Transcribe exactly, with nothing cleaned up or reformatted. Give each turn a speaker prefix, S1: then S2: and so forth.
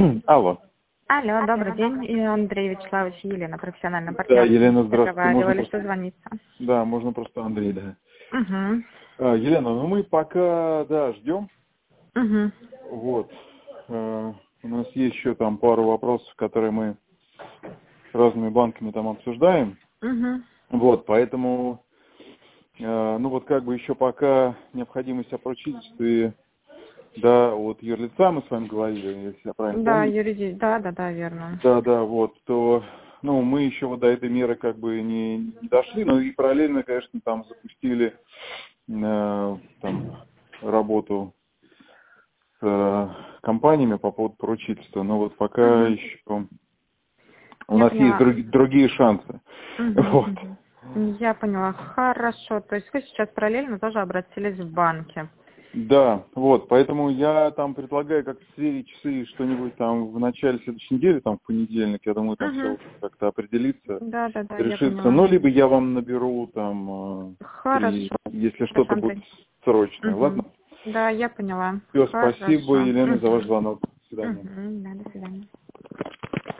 S1: Алло.
S2: Алло, добрый день. И Андрей Вячеславович, Елена, профессиональный
S1: Да,
S2: партнер.
S1: Елена, здравствуйте.
S2: Договаривались
S1: Можно просто...
S2: созвониться.
S1: Да, можно просто Андрей, да.
S2: Угу.
S1: А, Елена, ну мы пока, да, ждем.
S2: Угу.
S1: Вот. А, у нас есть еще там пару вопросов, которые мы с разными банками там обсуждаем.
S2: Угу.
S1: Вот, поэтому, а, ну вот как бы еще пока необходимость о поручительстве, да, от юрлица мы с вами говорили, если я правильно
S2: Да,
S1: помню.
S2: юриди... да, да, да, верно.
S1: Да, да, вот, то, ну, мы еще вот до этой меры как бы не, не дошли, но и параллельно, конечно, там запустили э, там, работу с э, компаниями по поводу поручительства, но вот пока
S2: Угу.
S1: еще у
S2: Я
S1: нас есть
S2: поняла.
S1: друг, другие шансы.
S2: Угу,
S1: Вот.
S2: угу. Я поняла. Хорошо. То есть вы сейчас параллельно тоже обратились в банки.
S1: Да, вот, поэтому я там предлагаю как-то сверить часы что-нибудь там в начале следующей недели, там в понедельник, я думаю, там все
S2: Угу.
S1: как-то определиться,
S2: Да, да, да, я
S1: решиться.
S2: поняла.
S1: Ну, либо я вам наберу там, э, при,
S2: Хорошо.
S1: если
S2: Хорошо,
S1: что-то будет
S2: Андрей.
S1: срочное,
S2: Угу.
S1: ладно?
S2: Да, я поняла.
S1: Все, спасибо,
S2: Хорошо.
S1: Елена, за ваш
S2: Угу.
S1: звонок. До свидания.
S2: Угу. Да, до свидания.